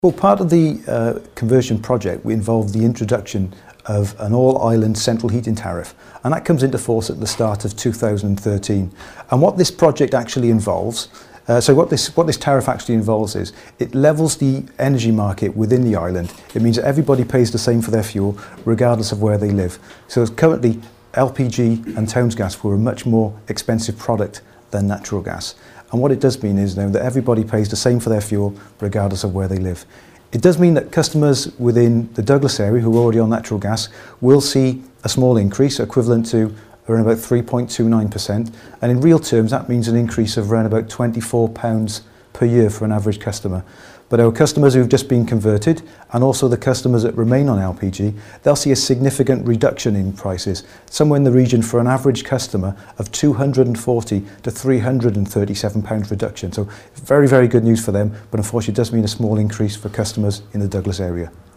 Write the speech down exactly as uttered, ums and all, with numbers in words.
Well, part of the uh, conversion project we involved the introduction of an all-island central heating tariff, and that comes into force at the start of two thousand thirteen. And what this project actually involves, uh, so what this what this tariff actually involves is it levels the energy market within the island. It means that everybody pays the same for their fuel regardless of where they live. So currently L P G and Town's gas were a much more expensive product than natural gas. And what it does mean is now that everybody pays the same for their fuel regardless of where they live. It does mean that customers within the Douglas area who are already on natural gas will see a small increase equivalent to around about three point two nine percent, and in real terms that means an increase of around about twenty-four pounds per year for an average customer. But our customers who've just been converted, and also the customers that remain on L P G, they'll see a significant reduction in prices, somewhere in the region for an average customer of two hundred and forty to three hundred and thirty-seven pounds reduction. So very, very good news for them, but unfortunately it does mean a small increase for customers in the Douglas area.